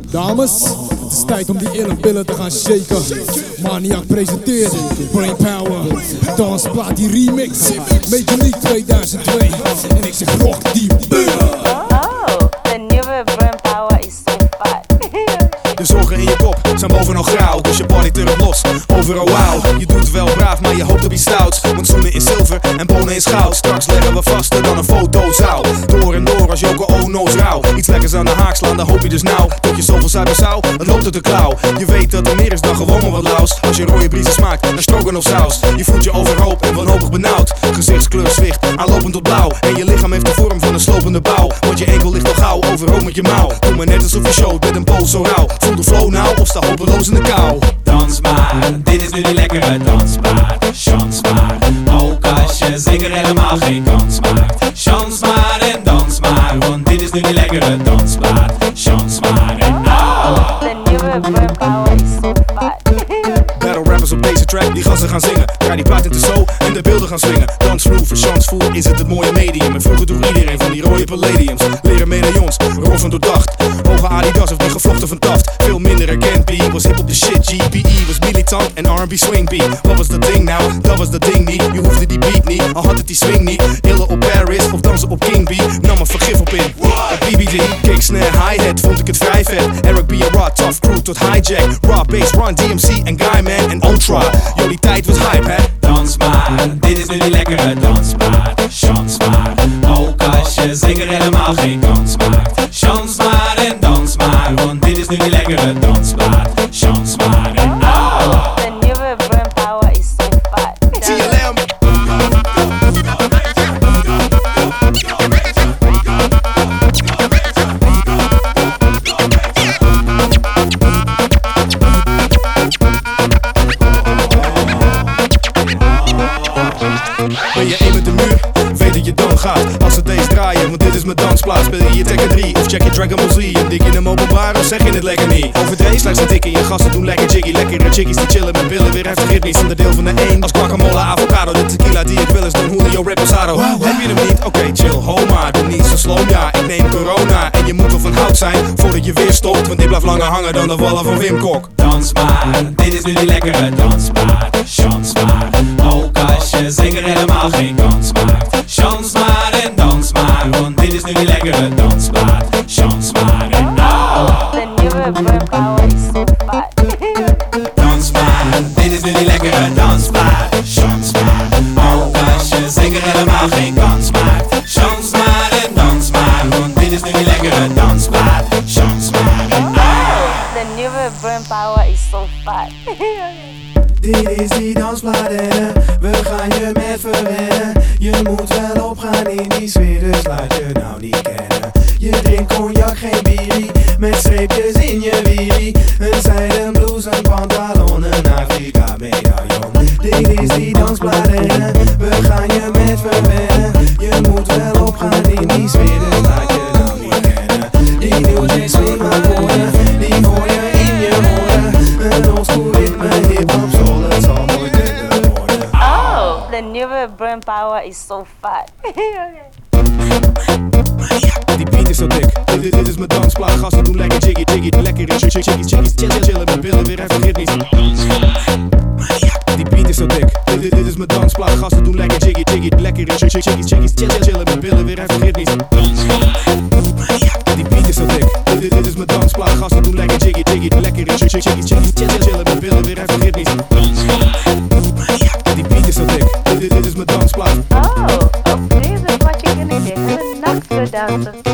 Dames, het is tijd om die ille pillen te gaan shaken. Maniac presenteert Brain Power, dansplaat die remix, Major League 2002. En ik zeg rock die billen. Oh, de nieuwe Brain Power is zo fat. De zorgen in je kop zijn bovenal grauw, dus je party terug los, overal wauw. Je doet wel braaf, maar je hoopt op iets stouts. Want zoenen is zilver en bonen is goud. Straks leggen we vaster dan een fotozaal. Door en door als Joko Ono's rauw. Iets lekkers aan de haak slaan, dan hoop je dus nou. Tot je zoveel suikerzout, het loopt uit de klauw. Je weet dat er meer is dan gewoon maar wat laus. Als je rode briezen smaakt, naar stroganoff saus. Je voelt je overhoop en wanhopig benauwd. Gezichtskleur zwicht, aanlopend tot blauw. En je lichaam heeft de vorm van een slopende bouw. Want je enkel ligt al gauw, overhoop met je mouw. Doe maar net alsof je showt met een pols zo rauw. Voel de flow nou of sta hopeloos in de kou. Dans maar, dit is nu die lekkere dansmaat. Chance maar, ook als je zeker helemaal geen kans maakt. Chance maar en dans maar, want dit is nu die lekkere dansmaat. Chance maar en Oh, de nieuwe Brain Power is zo fat. Battle rappers op deze track, die gassen gaan zingen. Draai die plaat in de zo en de beelden gaan swingen. Dansvloer, verchansvoer is het mooie medium. En vroeger droeg iedereen van die rode palladiums. Leren medaillons, roffen doordacht. Hoge Adidas of die gevlochten van Taft. Veel minder herkend, B was hip op de shit. GPE was militant en R&B swing beat. Wat was dat ding nou? Dat was dat ding niet. Je hoefde die beat niet, al had het die swing niet. Hillen op Paris of dansen op King B. Nam er vergif op in. Op BBD, kick, snare, hi-hat, vond ik het vrij vet. Eric B, a raw, tough crew tot hijack. Raw bass, Run, DMC en Guyman en Ultra. Jullie tijd was hype, hè? dans maar, dit is nu die lekkere dansmaat. Chance maar, ook als je zeker helemaal geen kans maakt. Chance maar en dans maar, want dit is nu die lekkere dansmaat. Chance maar en Oh, de nieuwe Brain Power is zo fat. TLM. Ben je één met de muur? Weet dat je dan gaat als ze deze draaien, want dit is mijn dansplaats. Speel je Tekken 3 of check je Dragon Ball Z? En dik in hem openbaar of zeg je het lekker niet? Overdreven slechts een dikke, je gasten doen lekker jiggy. Lekkere chickies die chillen met billen, weer heftig ritmisch. Onderdeel van de 1 als guacamole, avocado. De tequila die ik wil is Don Julio Reposado. Heb je hem niet? Oké, chill, ho maar. Doe niet zo slow, ja, ik neem corona. En je moet wel van hout zijn voordat je weer stopt, want dit blijft langer hangen dan de wallen van Wim Kok. dans maar, dit is nu die lekkere dansmaat. Chance maar, ook als je zeker helemaal geen kans maakt. Chance maar en dans maar, want dit is nu die lekkere dansmaat. Chance maar en Oh, de nieuwe Brain Power is zo fat. dans maar, dit is nu die lekkere dansmaat. Chance maar, ook als je zeker helemaal geen kans maakt. Chance maar en dans maar, want dit is nu die lekkere dansmaat. Chance maar en De nieuwe Brain Power is zo fat. Dit is die dansplaat en we gaan je met verwennen. Je moet wel opgaan in die sfeer, dus laat je nou niet kennen. Je drinkt cognac, geen bierie, met streepjes in je wierie. Een zijden blouse, een pantalon, een Afrika medaillon. Dit is die dansplaat en we gaan je met verwennen. Je moet wel opgaan in die sfeer, dus laat je nou niet kennen. Die nieuwe swing maar horen, die hoor je in je oren. Een oldschool ritme, hip-hop, soul, het zal nooit minder worden. Oh, de nieuwe Brain Power is zo fat. Die beat is zo dik, dit is mijn dansplaat. Gasten doen lekker jiggy, jiggy, lekkere chickies, chillen met billen, weer heftig ritmisch. Die beat is zo dik, dit is mijn dansplaat. Gasten doen lekker jiggy, jiggy, lekkere chickies, chillen met billen, weer heftig ritmisch. Die beat is zo dik, dit is mijn dansplaat. Gasten doen lekker jiggy, jiggy, lekkere chickies, chillen met billen, weer heftig ritmisch. Die beat is zo dik, dit is mijn dansplaat. Oh, op deze potje kan ik echt een nacht dansen.